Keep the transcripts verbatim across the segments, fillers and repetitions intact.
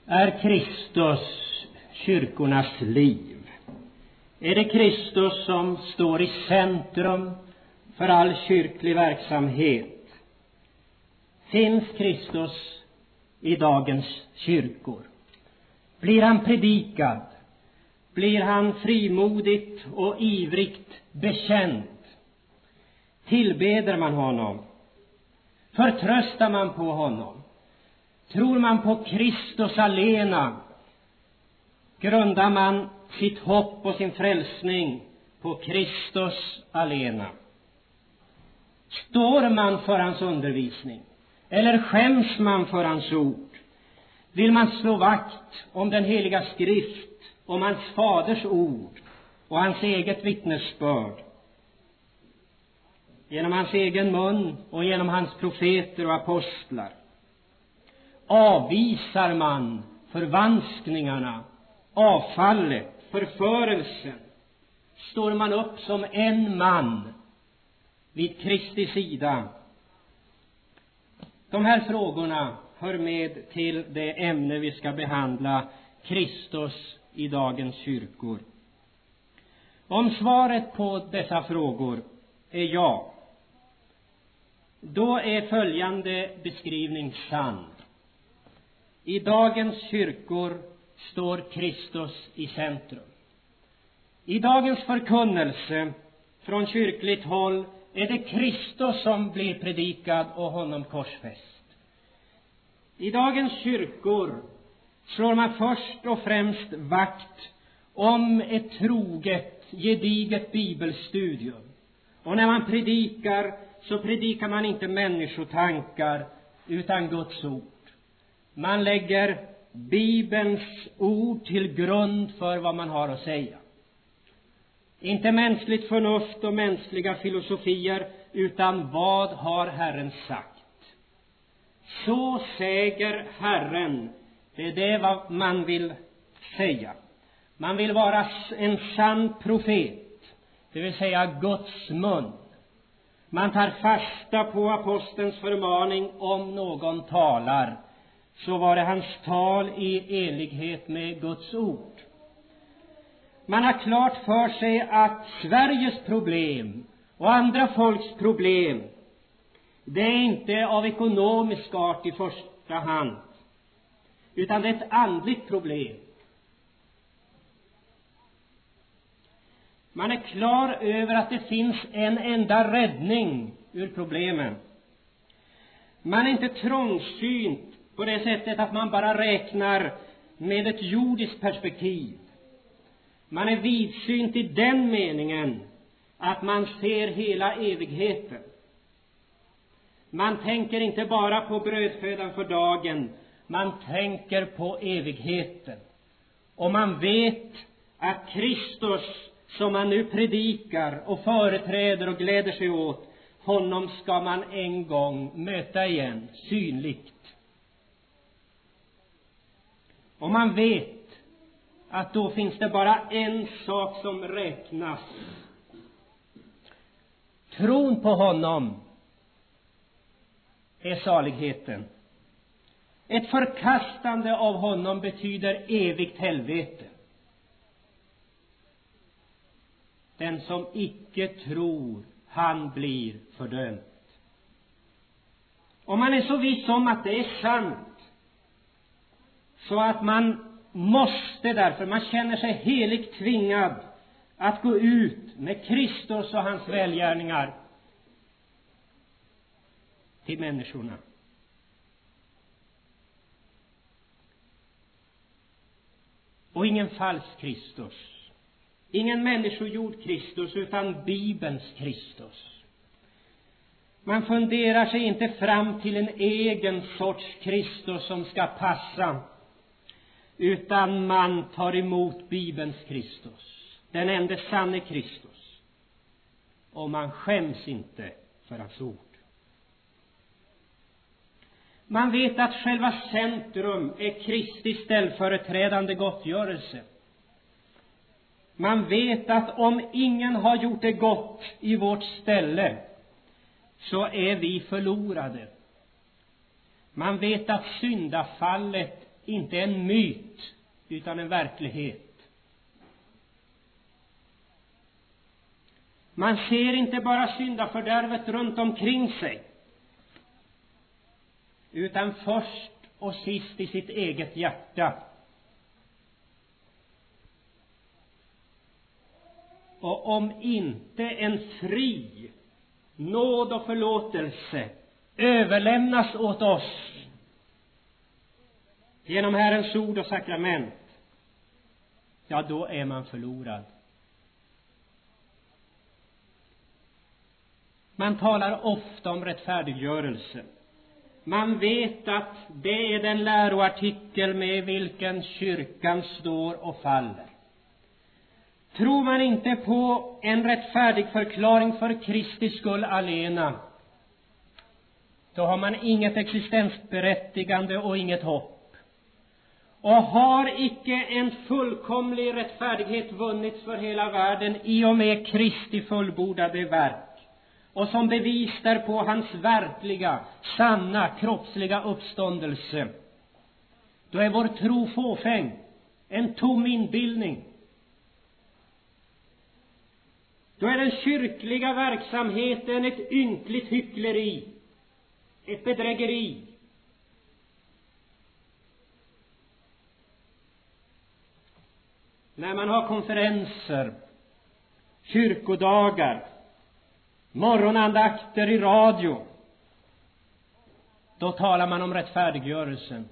Är Kristus kyrkornas liv? Är det Kristus som står i centrum för all kyrklig verksamhet? Finns Kristus i dagens kyrkor? Blir han predikad? Blir han frimodigt och ivrigt bekänd? Tillbeder man honom? Förtröstar man på honom? Tror man på Kristus alena? Grundar man sitt hopp och sin frälsning på Kristus alena? Står man för hans undervisning? Eller skäms man för hans ord? Vill man slå vakt om den heliga skrift, om hans faders ord och hans eget vittnesbörd? Genom hans egen mun och genom hans profeter och apostlar. Avvisar man förvanskningarna, avfallet, förförelsen? Står man upp som en man vid Kristi sida? De här frågorna hör med till det ämne vi ska behandla, Kristus i dagens kyrkor. Om svaret på dessa frågor är ja, då är följande beskrivning sann. I dagens kyrkor står Kristus i centrum. I dagens förkunnelse från kyrkligt håll är det Kristus som blir predikad och honom korsfäst. I dagens kyrkor slår man först och främst vakt om ett troget, gediget bibelstudium. Och när man predikar så predikar man inte människotankar utan Guds ord. Man lägger Bibelns ord till grund för vad man har att säga. Inte mänskligt förnuft och mänskliga filosofier, utan vad har Herren sagt? Så säger Herren. Det är det vad man vill säga. Man vill vara en sann profet, det vill säga Guds mun. Man tar fasta på apostelns förmaning: om någon talar, så var det hans tal i enlighet med Guds ord. Man har klart för sig att Sveriges problem och andra folks problem, det är inte av ekonomisk art i första hand, utan det är ett andligt problem. Man är klar över att det finns en enda räddning ur problemen. Man är inte trångsynt på det sättet att man bara räknar med ett jordiskt perspektiv. Man är vidsynt i den meningen att man ser hela evigheten. Man tänker inte bara på brödfödan för dagen, man tänker på evigheten. Och man vet att Kristus, som man nu predikar och företräder och gläder sig åt, honom ska man en gång möta igen, synligt. Och man vet att då finns det bara en sak som räknas. Tron på honom är saligheten. Ett förkastande av honom betyder evigt helvete. Den som icke tror, han blir fördömd. Och man är så viss om att det är sant, så att man måste därför, man känner sig heligt tvingad att gå ut med Kristus och hans välgärningar till människorna. Och ingen falsk Kristus, ingen människogjord Kristus, utan Bibelns Kristus. Man funderar sig inte fram till en egen sorts Kristus som ska passa, utan man tar emot Bibelns Kristus, den enda sanne Kristus. Och man skäms inte för hans ord. Man vet att själva centrum är Kristi ställföreträdande gottgörelse. Man vet att om ingen har gjort det gott i vårt ställe, så är vi förlorade. Man vet att syndafallet inte en myt utan en verklighet. Man ser inte bara syndafördärvet runt omkring sig, utan först och sist i sitt eget hjärta. Och om inte en fri nåd och förlåtelse överlämnas åt oss genom Herrens ord och sakrament, ja, då är man förlorad. Man talar ofta om rättfärdiggörelse. Man vet att det är den läroartikel med vilken kyrkan står och faller. Tror man inte på en rättfärdig förklaring för Kristi skull alena, då har man inget existensberättigande och inget hopp. Och har icke en fullkomlig rättfärdighet vunnits för hela världen i och med Kristi fullbordade verk, och som bevis därpå hans verkliga, sanna, kroppsliga uppståndelse, då är vår tro fåfäng, en tom inbildning. Då är den kyrkliga verksamheten ett ynkligt hyckleri, ett bedrägeri. När man har konferenser, kyrkodagar, morgonandakter i radio, då talar man om rättfärdiggörelsen.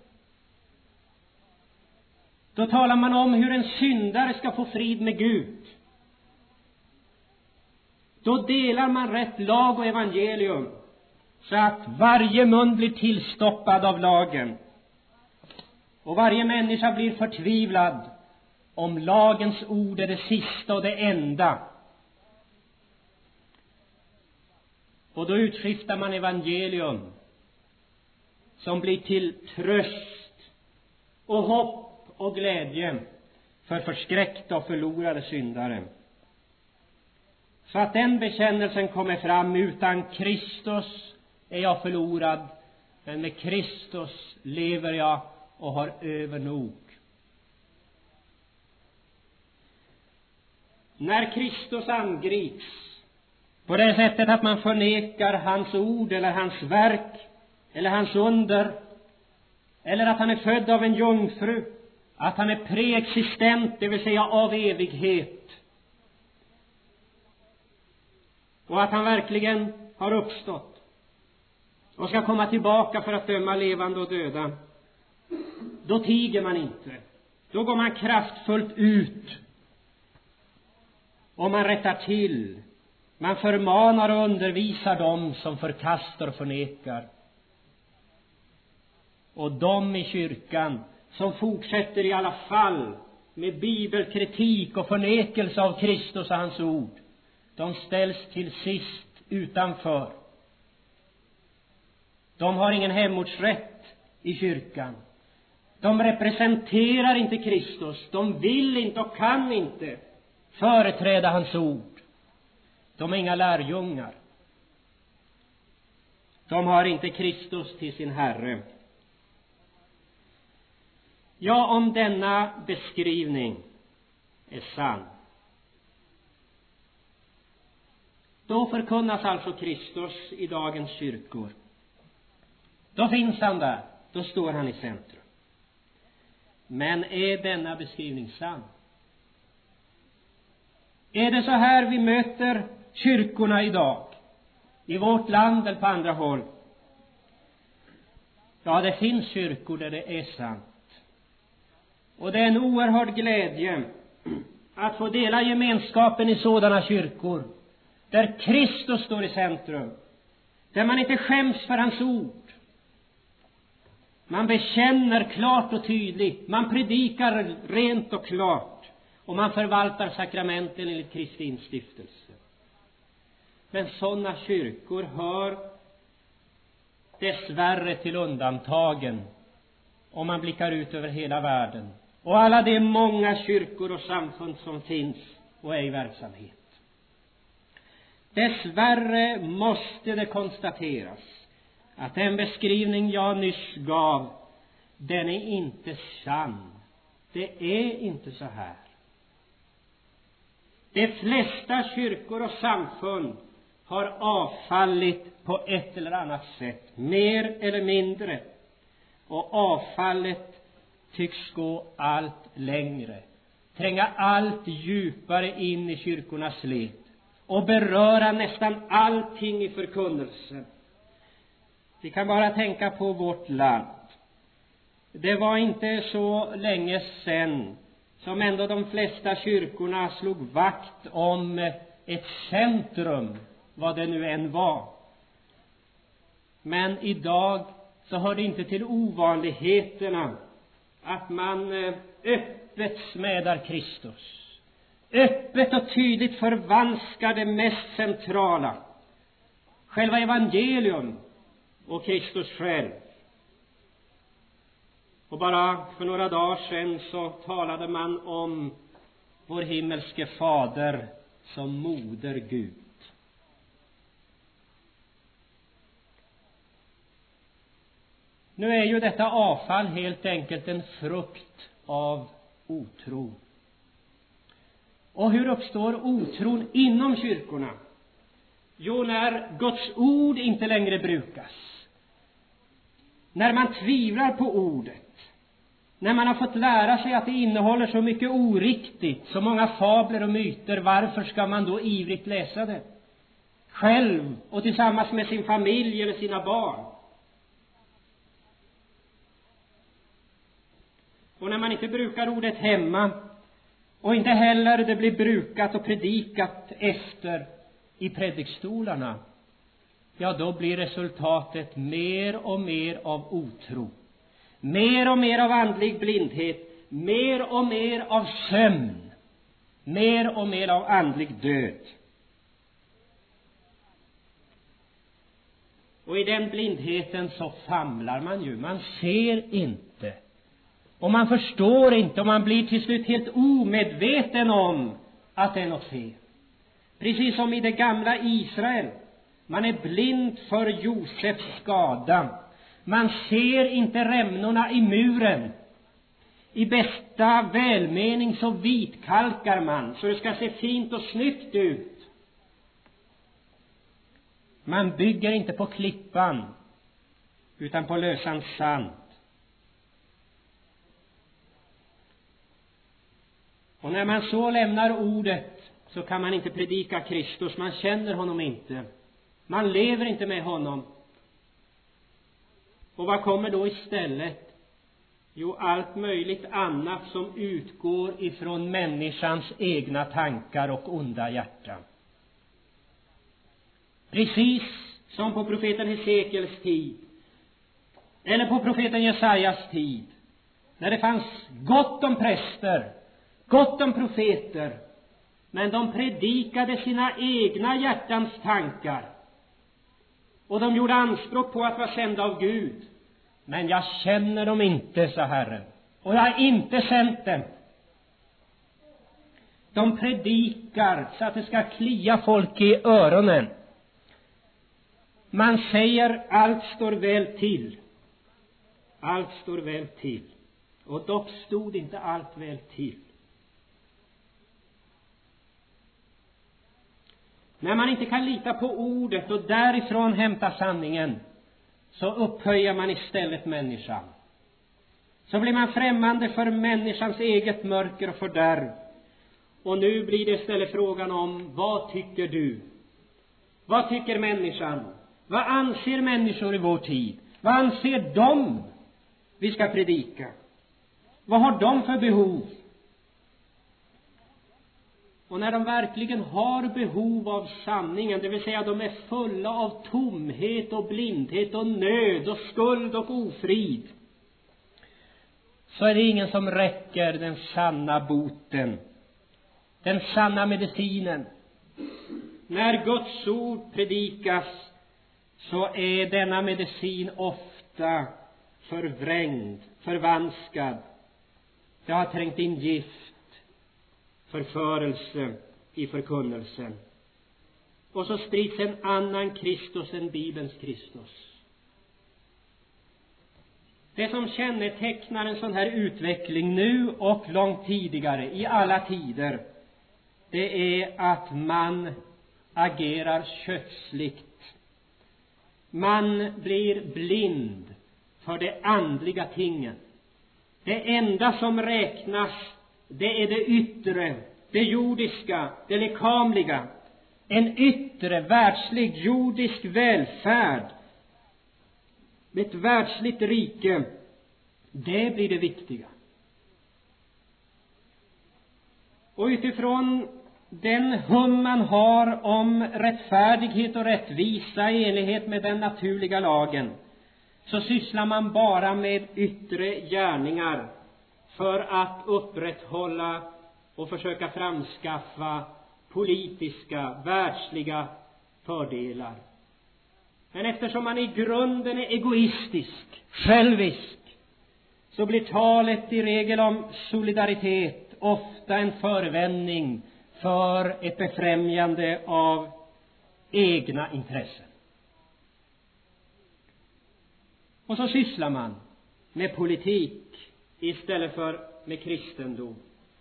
Då talar man om hur en syndare ska få frid med Gud. Då delar man rätt lag och evangelium, så att varje mun blir tillstoppad av lagen. Och varje människa blir förtvivlad om lagens ord är det sista och det enda. Och då utskiftar man evangelium som blir till tröst och hopp och glädje för förskräckta och förlorade syndare. Så att den bekännelsen kommer fram: utan Kristus är jag förlorad, men med Kristus lever jag och har övernog. När Kristus angrips på det sättet att man förnekar hans ord eller hans verk eller hans under, eller att han är född av en jungfru, att han är preexistent, det vill säga av evighet, och att han verkligen har uppstått och ska komma tillbaka för att döma levande och döda, då tiger man inte. Då går man kraftfullt ut och man rättar till. Man förmanar och undervisar dem som förkastar och förnekar. Och de i kyrkan som fortsätter i alla fall med bibelkritik och förnekelse av Kristus och hans ord, de ställs till sist utanför. De har ingen hemortsrätt i kyrkan. De representerar inte Kristus. De vill inte och kan inte företräda hans ord. De är inga lärjungar. De har inte Kristus till sin Herre. Ja, om denna beskrivning är sann, då förkunnas alltså Kristus i dagens kyrkor. Då finns han där, då står han i centrum. Men är denna beskrivning sann? Är det så här vi möter kyrkorna idag, i vårt land eller på andra håll? Ja, det finns kyrkor där det är sant. Och det är en oerhörd glädje att få dela gemenskapen i sådana kyrkor, där Kristus står i centrum, där man inte skäms för hans ord. Man bekänner klart och tydligt, man predikar rent och klart, och man förvaltar sakramenten enligt Kristi instiftelse. Men sådana kyrkor hör dessvärre till undantagen om man blickar ut över hela världen, och alla de många kyrkor och samfund som finns och är i verksamhet. Dessvärre måste det konstateras att den beskrivning jag nyss gav, den är inte sann. Det är inte så här. De flesta kyrkor och samfund har avfallit på ett eller annat sätt, mer eller mindre. Och avfallet tycks gå allt längre, tränga allt djupare in i kyrkornas led och beröra nästan allting i förkunnelsen. Vi kan bara tänka på vårt land. Det var inte så länge sedan som ändå de flesta kyrkorna slog vakt om ett centrum, vad det nu än var. Men idag så hör det inte till ovanligheterna att man öppet smädar Kristus, öppet och tydligt förvanskar det mest centrala, själva evangelium och Kristus själv. Och bara för några dagar sedan så talade man om vår himmelske fader som moder Gud. Nu är ju detta avfall helt enkelt en frukt av otro. Och hur uppstår otron inom kyrkorna? Jo, när Guds ord inte längre brukas. När man tvivlar på ordet. När man har fått lära sig att det innehåller så mycket oriktigt, så många fabler och myter, varför ska man då ivrigt läsa det? Själv och tillsammans med sin familj eller sina barn. Och när man inte brukar ordet hemma och inte heller det blir brukat och predikat efter i predikstolarna, ja, då blir resultatet mer och mer av otro. Mer och mer av andlig blindhet, mer och mer av sömn, mer och mer av andlig död. Och i den blindheten så famlar man ju, man ser inte. Och man förstår inte, och man blir till slut helt omedveten om att det är något fel. Precis som i det gamla Israel. Man är blind för Josefs skada. Man ser inte rämnorna i muren. I bästa välmening så vitkalkar man, så det ska se fint och snyggt ut. Man bygger inte på klippan, utan på lösan sand. Och när man så lämnar ordet så kan man inte predika Kristus. Man känner honom inte. Man lever inte med honom. Och vad kommer då istället? Jo, allt möjligt annat som utgår ifrån människans egna tankar och onda hjärtan. Precis som på profeten Hesekiels tid. Eller på profeten Jesajas tid. När det fanns gott om präster, gott om profeter, men de predikade sina egna hjärtans tankar. Och de gjorde anspråk på att vara sända av Gud. Men jag känner dem inte, sa Herren. Och jag har inte sänt dem. De predikar så att det ska klia folk i öronen. Man säger allt står väl till. Allt står väl till. Och dock stod inte allt väl till. När man inte kan lita på ordet och därifrån hämta sanningen, så upphöjer man istället människan. Så blir man främmande för människans eget mörker och fördärv. Och nu blir det istället frågan om, vad tycker du? Vad tycker människan? Vad anser människor i vår tid? Vad anser de vi ska predika? Vad har de för behov? Och när de verkligen har behov av sanningen, det vill säga de är fulla av tomhet och blindhet och nöd och skuld och ofrid, så är det ingen som räcker den sanna boten, den sanna medicinen. När Guds ord predikas så är denna medicin ofta förvrängd, förvanskad. Det har trängt in gift, förförelse i förkunnelsen. Och så sprids en annan Kristus än Bibelns Kristus. Det som kännetecknar en sån här utveckling nu och långt tidigare, i alla tider, det är att man agerar kötsligt. Man blir blind för de andliga tingen. Det enda som räknas, det är det yttre, det jordiska, det lekamliga. En yttre, världslig, jordisk välfärd, ett världsligt rike, det blir det viktiga. Och utifrån den hum man har om rättfärdighet och rättvisa i enlighet med den naturliga lagen, så sysslar man bara med yttre gärningar för att upprätthålla och försöka framskaffa politiska, världsliga fördelar. Men eftersom man i grunden är egoistisk, självisk, så blir talet i regel om solidaritet ofta en förevändning för ett befrämjande av egna intressen. Och så sysslar man med politik istället för med kristendom.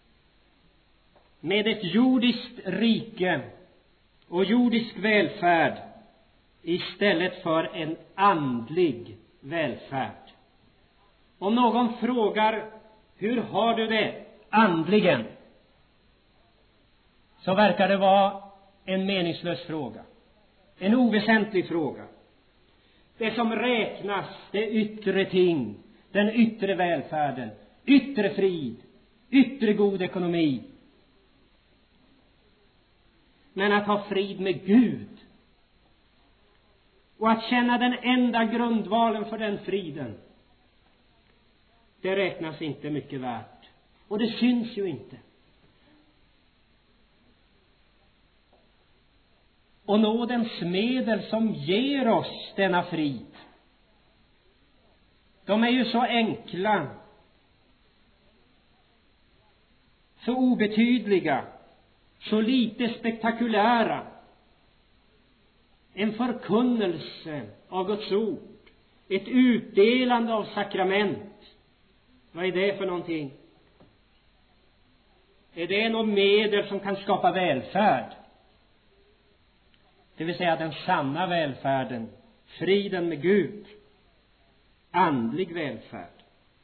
Med ett jordiskt rike och jordisk välfärd istället för en andlig välfärd. Om någon frågar, hur har du det andligen? Så verkar det vara en meningslös fråga. En oväsentlig fråga. Det som räknas, det yttre ting, den yttre välfärden, yttre frid, yttre god ekonomi. Men att ha frid med Gud och att känna den enda grundvalen för den friden, det räknas inte mycket värt. Och det syns ju inte. Och nådens medel som ger oss denna frid, de är ju så enkla, så obetydliga, så lite spektakulära. En förkunnelse av Guds ord, ett utdelande av sakrament. Vad är det för någonting? Är det något medel som kan skapa välfärd? Det vill säga den sanna välfärden, friden med Gud, andlig välfärd.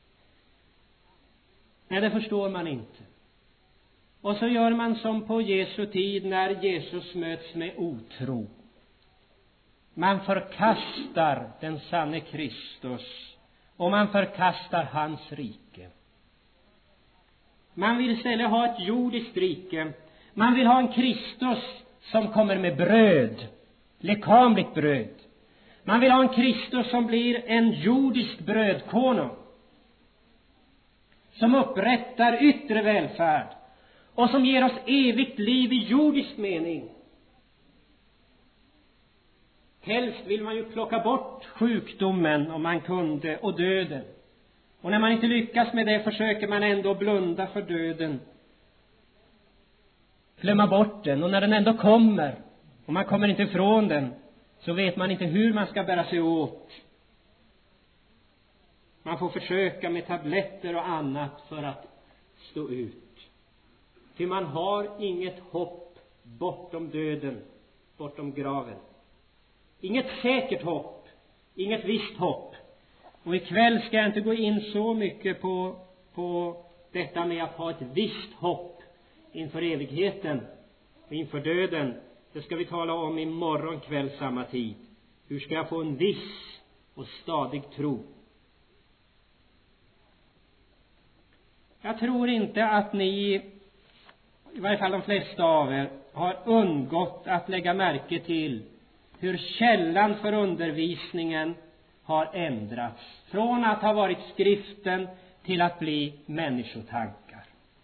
Nej, det förstår man inte. Och så gör man som på Jesu tid när Jesus möts med otro. Man förkastar den sanne Kristus och man förkastar hans rike. Man vill istället ha ett jordiskt rike. Man vill ha en Kristus som kommer med bröd, lekamligt bröd. Man vill ha en Kristus som blir en jordisk brödkonung, som upprättar yttre välfärd och som ger oss evigt liv i jordisk mening. Helst vill man ju plocka bort sjukdomen om man kunde och döden. Och när man inte lyckas med det försöker man ändå blunda för döden. Glömma bort den, och när den ändå kommer och man kommer inte ifrån den, så vet man inte hur man ska bära sig åt. Man får försöka med tabletter och annat för att stå ut. För man har inget hopp bortom döden, bortom graven. Inget säkert hopp, inget visst hopp. Och ikväll ska jag inte gå in så mycket på, på detta med att ha ett visst hopp inför evigheten och inför döden. Det ska vi tala om imorgon kväll samma tid. Hur ska jag få en viss och stadig tro? Jag tror inte att ni, i varje fall de flesta av er, har undgått att lägga märke till hur källan för undervisningen har ändrats. Från att ha varit skriften till att bli människotankar.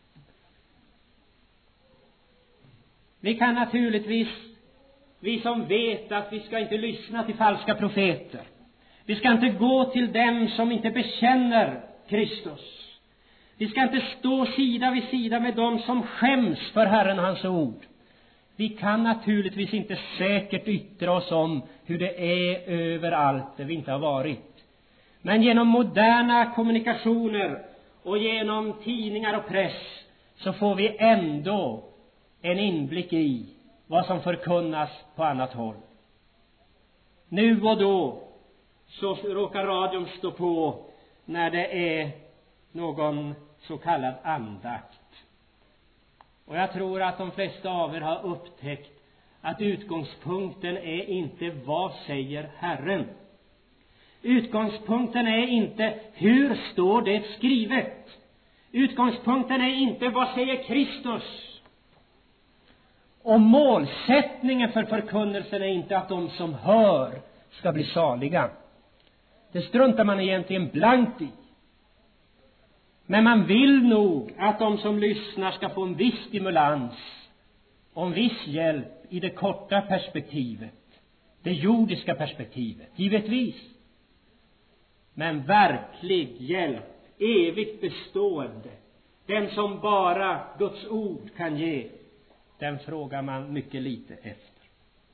Vi kan naturligtvis, vi som vet att vi ska inte lyssna till falska profeter. Vi ska inte gå till dem som inte bekänner Kristus. Vi ska inte stå sida vid sida med dem som skäms för Herren och hans ord. Vi kan naturligtvis inte säkert yttra oss om hur det är överallt där vi inte har varit. Men genom moderna kommunikationer och genom tidningar och press så får vi ändå en inblick i vad som förkunnas på annat håll. Nu och då så råkar radion stå på när det är någon så kallad andakt. Och jag tror att de flesta av er har upptäckt att utgångspunkten är inte vad säger Herren. Utgångspunkten är inte hur står det skrivet. Utgångspunkten är inte vad säger Kristus. Och målsättningen för förkunnelsen är inte att de som hör ska bli saliga. Det struntar man egentligen blankt i. Men man vill nog att de som lyssnar ska få en viss stimulans och en viss hjälp i det korta perspektivet, det jordiska perspektivet, givetvis. Men verklig hjälp, evigt bestående, den som bara Guds ord kan ge, den frågar man mycket lite efter.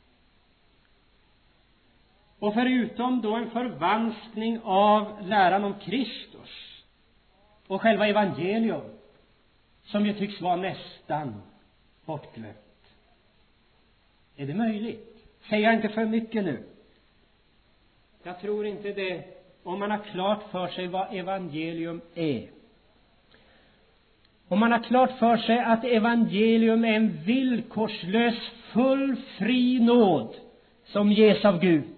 Och förutom då en förvanskning av läran om Kristus och själva evangelium, som ju tycks vara nästan bortglömt. Är det möjligt? Säger jag inte för mycket nu? Jag tror inte det, om man har klart för sig vad evangelium är. Om man har klart för sig att evangelium är en villkorslös, full, fri nåd som ges av Gud.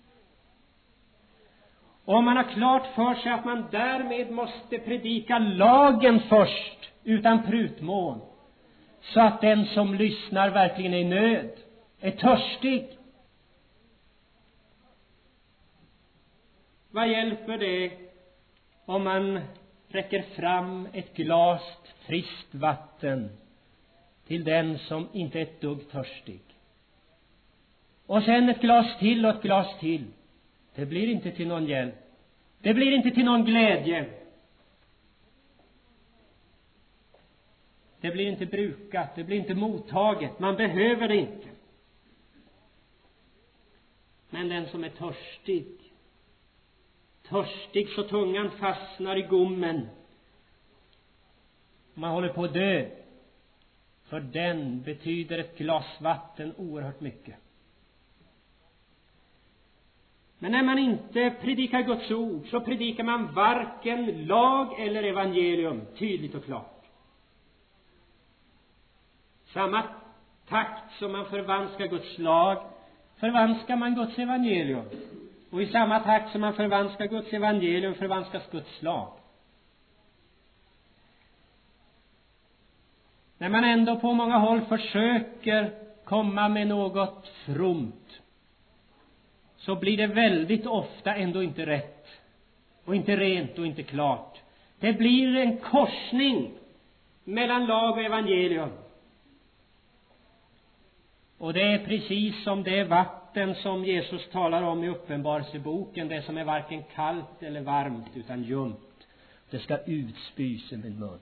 Och om man har klart för sig att man därmed måste predika lagen först, utan prutmån, så att den som lyssnar verkligen är i nöd, är törstig. Vad hjälper det om man räcker fram ett glas friskt vatten till den som inte är ett dugg törstig? Och sen ett glas till och ett glas till. Det blir inte till någon hjälp. Det blir inte till någon glädje. Det blir inte brukat. Det blir inte mottaget. Man behöver det inte. Men den som är törstig, törstig så tungan fastnar i gommen, man håller på att dö, för den betyder ett glas vatten oerhört mycket. Men när man inte predikar Guds ord, så predikar man varken lag eller evangelium tydligt och klart. Samma takt som man förvanskar Guds lag, förvanskar man Guds evangelium. Och i samma takt som man förvanskar Guds evangelium, förvanskas Guds lag. När man ändå på många håll försöker komma med något fromt, så blir det väldigt ofta ändå inte rätt. Och inte rent och inte klart. Det blir en korsning mellan lag och evangelium. Och det är precis som det vatten som Jesus talar om i Uppenbarelseboken, det som är varken kallt eller varmt utan ljumt. Det ska utspys i min mun.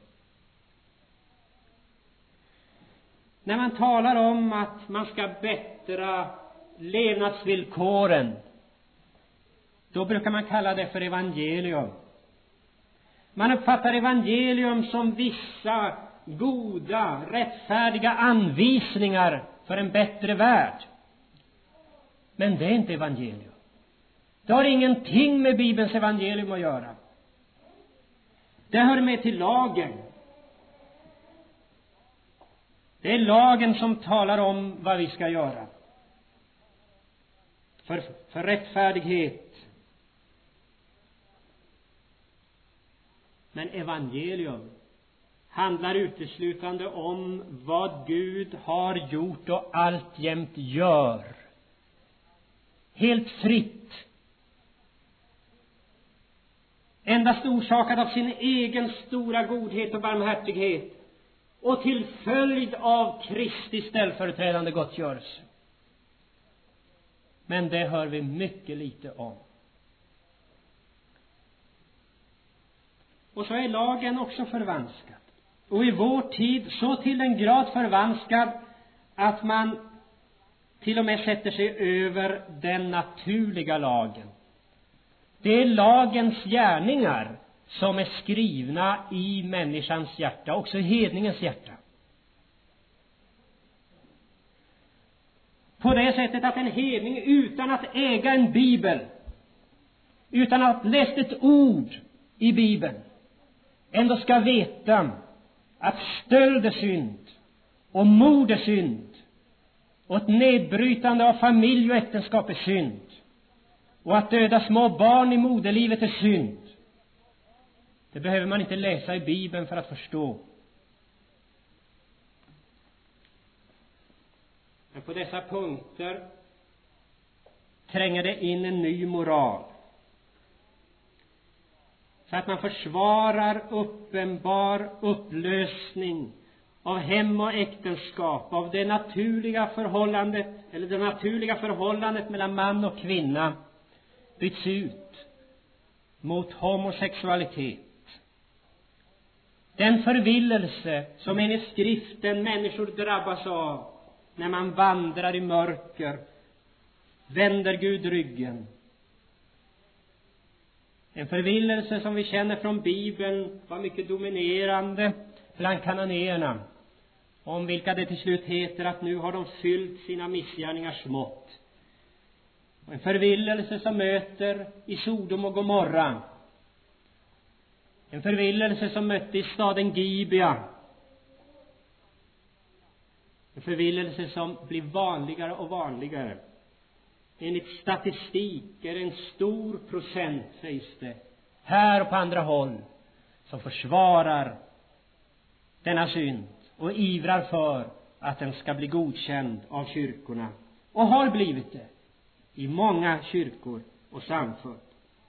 När man talar om att man ska bättra levnadsvillkoren, då brukar man kalla det för evangelium. Man uppfattar evangelium som vissa goda, rättfärdiga anvisningar för en bättre värld. Men det är inte evangelium. Det har ingenting med Bibelns evangelium att göra. Det hör med till lagen. Det är lagen som talar om vad vi ska göra. För, för rättfärdighet. Men evangelium handlar uteslutande om vad Gud har gjort och alltjämt gör. Helt fritt. Endast orsakad av sin egen stora godhet och barmhärtighet. Och till följd av Kristi ställföreträdande gottgörelse. Men det hör vi mycket lite om. Och så är lagen också förvanskad. Och i vår tid så till en grad förvanskad att man till och med sätter sig över den naturliga lagen. Det är lagens gärningar som är skrivna i människans hjärta, också i hedningens hjärta. På det sättet att en hedning utan att äga en bibel, utan att ha läst ett ord i bibeln, ändå ska veta att stöld är synd och mord är synd och ett nedbrytande av familj och äktenskap är synd och att döda små barn i moderlivet är synd. Det behöver man inte läsa i bibeln för att förstå. Men på dessa punkter tränger det in en ny moral. Så att man försvarar uppenbar upplösning av hem och äktenskap, av det naturliga förhållandet, eller det naturliga förhållandet mellan man och kvinna byts ut mot homosexualitet. Den förvillelse som enligt skriften människor drabbas av när man vandrar i mörker, vänder Gud ryggen. En förvillelse som vi känner från Bibeln var mycket dominerande bland kananéerna, om vilka det till slut heter att nu har de fyllt sina missgärningars mått. Och en förvillelse som möter i Sodom och Gomorra. En förvillelse som mötte i staden Gibea. En förvillelse som blir vanligare och vanligare. Enligt statistik är det en stor procent, sägs det, här och på andra håll, som försvarar denna synd och ivrar för att den ska bli godkänd av kyrkorna. Och har blivit det i många kyrkor och samfund.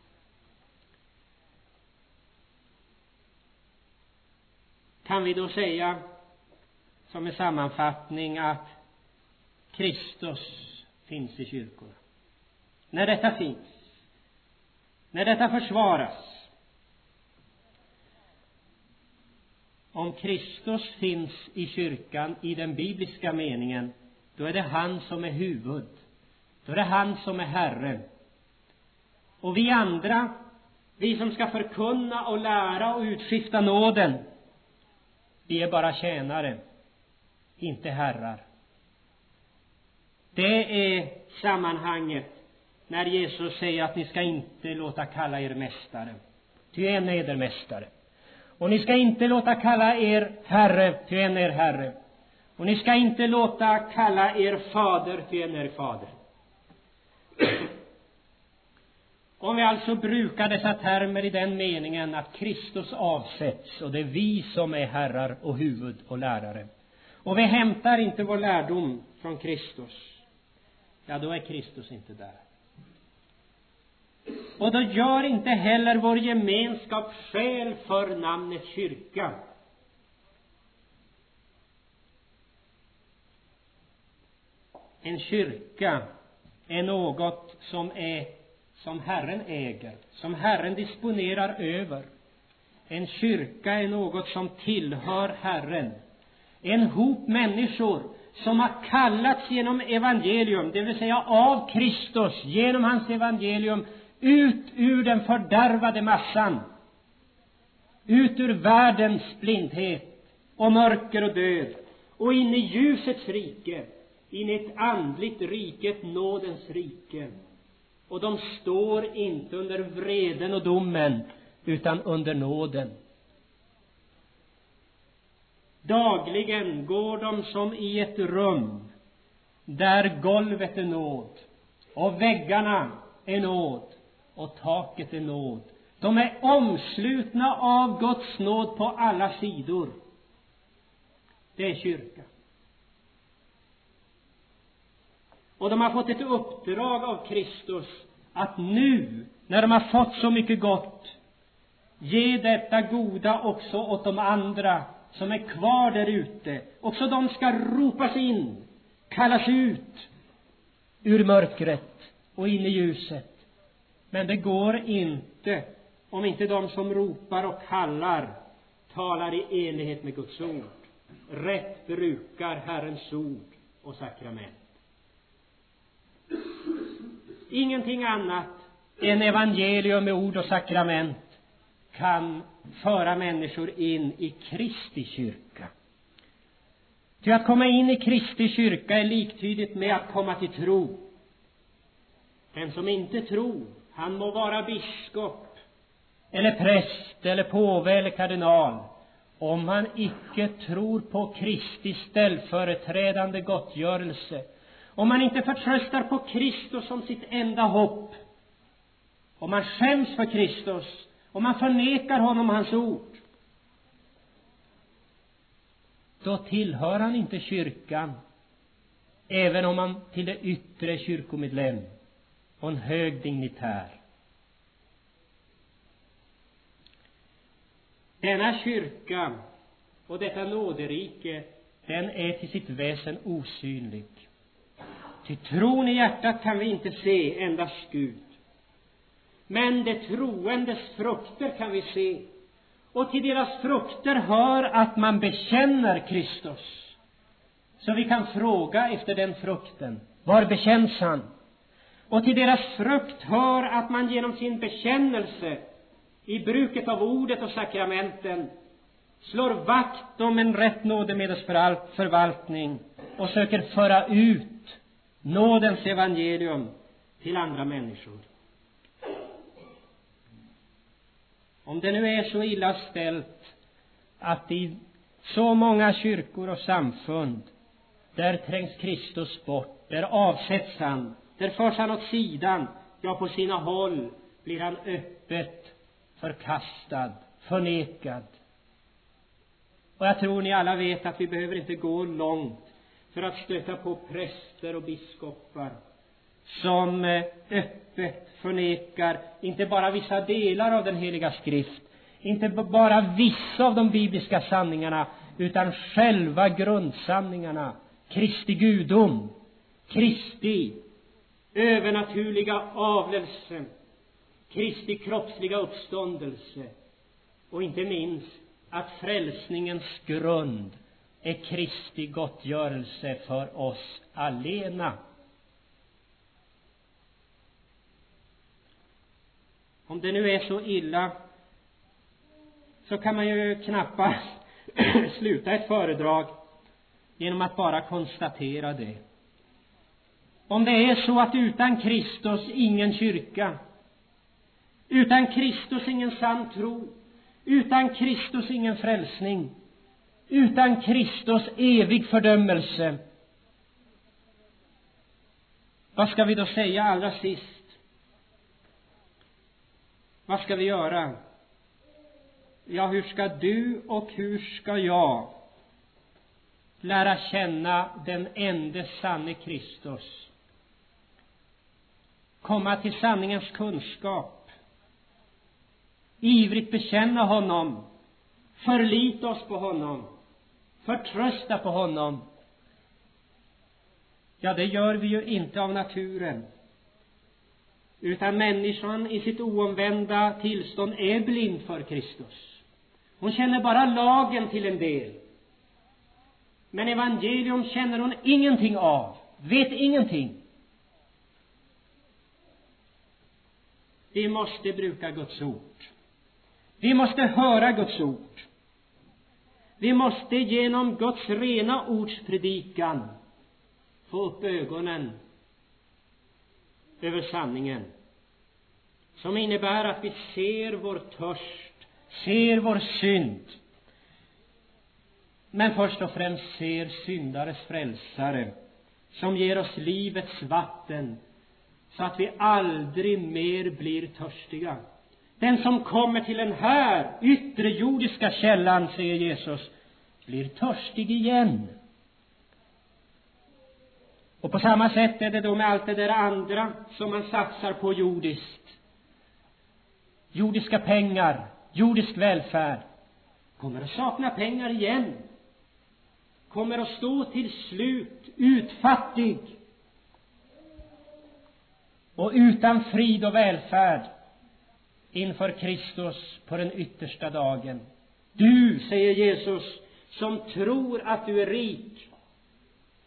Kan vi då säga som en sammanfattning att Kristus finns i kyrkorna? När detta finns, när detta försvaras, om Kristus finns i kyrkan i den bibliska meningen, då är det han som är huvud. Då är det han som är Herre. Och vi andra, vi som ska förkunna och lära och utskifta nåden, vi är bara tjänare, inte herrar. Det är sammanhanget när Jesus säger att ni ska inte låta kalla er mästare, ty en är eder mästare. Och ni ska inte låta kalla er herre, ty en är herre. Och ni ska inte låta kalla er fader, ty en är fader. Om vi alltså brukar dessa termer i den meningen att Kristus avsätts och det är vi som är herrar och huvud och lärare, och vi hämtar inte vår lärdom från Kristus, ja, då är Kristus inte där. Och då gör inte heller vår gemenskap skäl för namnet kyrka. En kyrka är något som är som Herren äger, som Herren disponerar över. En kyrka är något som tillhör Herren. En hop människor som har kallats genom evangelium, det vill säga av Kristus, genom hans evangelium, ut ur den fördärvade massan, ut ur världens blindhet och mörker och död, och in i ljusets rike, in i ett andligt rike, ett nådens rike. Och de står inte under vreden och domen, utan under nåden. Dagligen går de som i ett rum där golvet är nåd och väggarna är nåd och taket är nåd. De är omslutna av Guds nåd på alla sidor. Det är kyrka. Och de har fått ett uppdrag av Kristus att nu, när de har fått så mycket gott, ge detta goda också åt de andra som är kvar där ute. Också de ska ropas in, kallas ut ur mörkret och in i ljuset. Men det går inte om inte de som ropar och kallar talar i enlighet med Guds ord, rätt brukar Herrens ord och sakrament. Ingenting annat en evangelium med ord och sakrament kan föra människor in i Kristi kyrka. Till att komma in i Kristi kyrka är liktydigt med att komma till tro. Den som inte tror, han må vara biskop eller präst eller påve eller kardinal, om han icke tror på Kristi ställföreträdande gottgörelse, om man inte förtröstar på Kristus som sitt enda hopp, om man skäms för Kristus, om man förnekar honom hans ord, då tillhör han inte kyrkan, även om han till det yttre är kyrkomedlem och en hög dignitär. Denna kyrka och detta nåderike, den är till sitt väsen osynlig. Till tron i hjärtat kan vi inte se endast Gud. Men det troendes frukter kan vi se. Och till deras frukter hör att man bekänner Kristus. Så vi kan fråga efter den frukten. Var bekänns han? Och till deras frukt hör att man genom sin bekännelse i bruket av ordet och sakramenten slår vakt om en rätt nådemedelsförvaltning och söker föra ut nådens evangelium till andra människor. Om det nu är så illa ställt att i så många kyrkor och samfund, där trängs Kristus bort, där avsätts han, där förs han åt sidan, ja på sina håll blir han öppet förkastad, förnekad. Och jag tror ni alla vet att vi behöver inte gå långt för att stöta på präster och biskopar som öppet förnekar inte bara vissa delar av den heliga skrift, inte bara vissa av de bibliska sanningarna, utan själva grundsanningarna, Kristi gudom, Kristi övernaturliga avlelse, Kristi kroppsliga uppståndelse och inte minst att frälsningens grund är Kristi gottgörelse för oss alena. Om det nu är så illa, så kan man ju knappast sluta ett föredrag genom att bara konstatera det. Om det är så att utan Kristus ingen kyrka, utan Kristus ingen sann tro, utan Kristus ingen frälsning, utan Kristus evig fördömelse, vad ska vi då säga allra sist? Vad ska vi göra? Ja, hur ska du och hur ska jag lära känna den ende sanne Kristus? Komma till sanningens kunskap, ivrigt bekänna honom, förlita oss på honom, förtrösta på honom. Ja, det gör vi ju inte av naturen, utan människan i sitt oomvända tillstånd är blind för Kristus. Hon känner bara lagen till en del, men evangelium känner hon ingenting av, vet ingenting. Vi måste bruka Guds ord. Vi måste höra Guds ord. Vi måste genom Guds rena ords predikan få upp ögonen över sanningen, som innebär att vi ser vår törst, ser vår synd, men först och främst ser syndares frälsare, som ger oss livets vatten, så att vi aldrig mer blir törstiga. Den som kommer till den här yttre jordiska källan, säger Jesus, blir törstig igen. Och på samma sätt är det då med allt det där andra som man satsar på jordiskt. Jordiska pengar, jordisk välfärd. Kommer att sakna pengar igen. Kommer att stå till slut utfattig och utan frid och välfärd inför Kristus på den yttersta dagen. Du, säger Jesus, som tror att du är rik,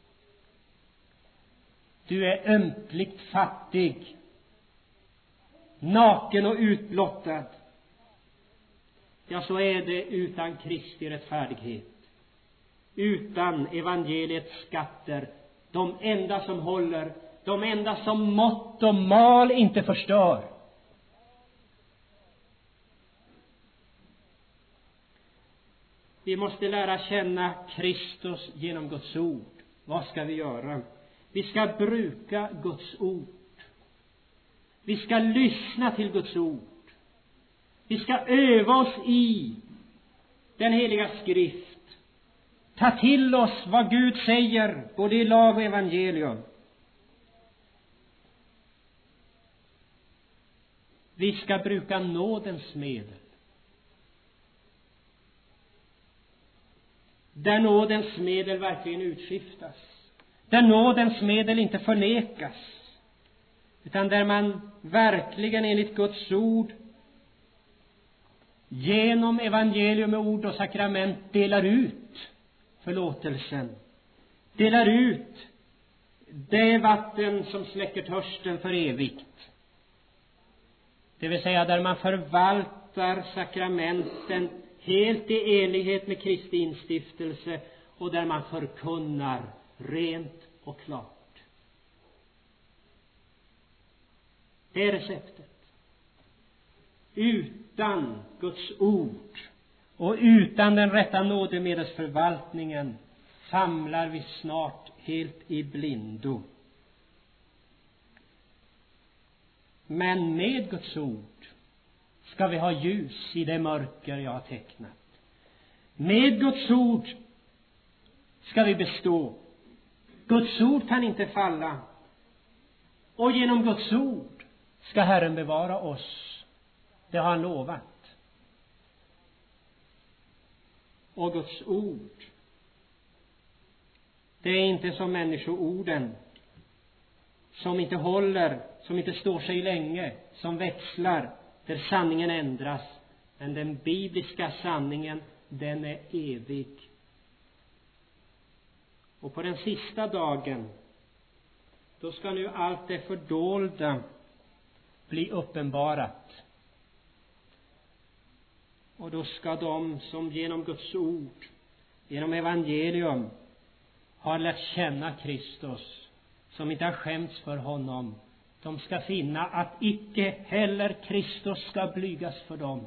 du är ömkligt fattig. naken och utblottad. Ja, så är det utan Kristi rättfärdighet, utan evangeliets skatter, de enda som håller, de enda som mått och mal inte förstör. Vi måste lära känna Kristus genom Guds ord. Vad ska vi göra? Vi ska bruka Guds ord. Vi ska lyssna till Guds ord. Vi ska öva oss i den heliga skrift. Ta till oss vad Gud säger, både i lag och evangelium. Vi ska bruka nådens medel. Där nådens medel verkligen utskiftas. Där nådens medel inte förnekas. Utan där man verkligen enligt Guds ord genom evangelium med ord och sakrament delar ut förlåtelsen. Delar ut det vatten som släcker törsten för evigt. Det vill säga där man förvaltar sakramenten helt i enlighet med Kristi instiftelse och där man förkunnar rent och klart. Det är receptet. Utan Guds ord och utan den rätta nådemedelsförvaltningen famlar vi snart helt i blindo. Men med Guds ord ska vi ha ljus i det mörker jag har tecknat. Med Guds ord ska vi bestå. Guds ord kan inte falla. Och genom Guds ord ska Herren bevara oss. Det har han lovat. Och Guds ord, det är inte som människoorden som inte håller, som inte står sig länge, som växlar, där sanningen ändras. Men den bibliska sanningen, den är evig. Och på den sista dagen, då ska nu allt det fördolda bli uppenbarat. Och då ska de som genom Guds ord, genom evangelium, har lärt känna Kristus, som inte har skämts för honom, de ska finna att icke heller Kristus ska blygas för dem,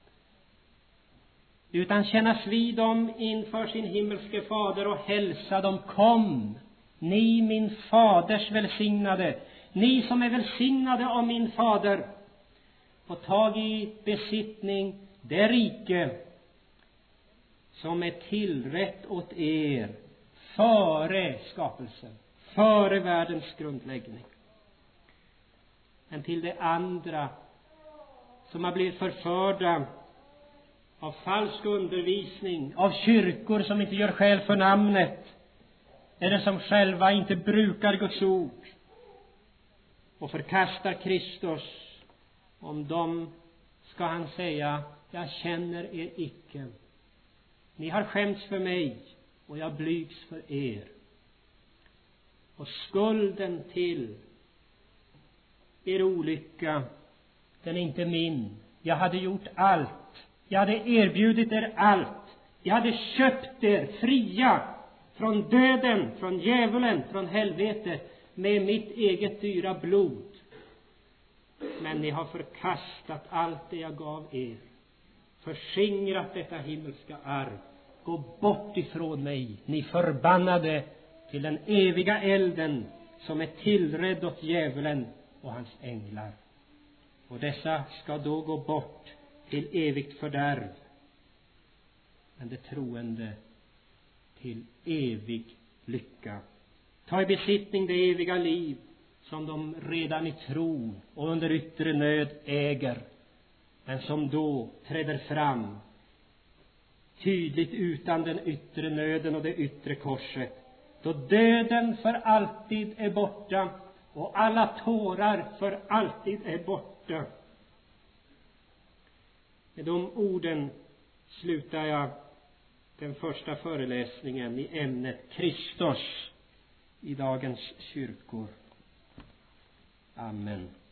utan kännas vid dem inför sin himmelske fader och hälsa dem: kom, ni min faders välsignade, ni som är välsignade av min fader, få tag i besittning det rike som är tillrätt åt er före skapelsen, före världens grundläggning. Men till det andra, som har blivit förförda av falsk undervisning, av kyrkor som inte gör skäl för namnet, eller som själva inte brukar Guds ord och förkastar Kristus, om dem ska han säga: jag känner er icke. Ni har skämts för mig och jag blygs för er. Och skulden till er olycka, den är inte min. Jag hade gjort allt. Jag hade erbjudit er allt. Jag hade köpt er fria från döden, från djävulen, från helvetet med mitt eget dyra blod. Men ni har förkastat allt det jag gav er. Förskingrat detta himmelska arv. Gå bort ifrån mig, ni förbannade, till den eviga elden som är tillredd åt djävulen och hans änglar. Och dessa ska då gå bort till evigt fördärv, men det troende till evig lycka. Ta i besittning det eviga liv som de redan i tro och under yttre nöd äger, men som då träder fram tydligt utan den yttre nöden och det yttre korset, då döden för alltid är borta och alla tårar för alltid är borta. Med de orden slutar jag den första föreläsningen i ämnet Kristus i dagens kyrkor. Amen.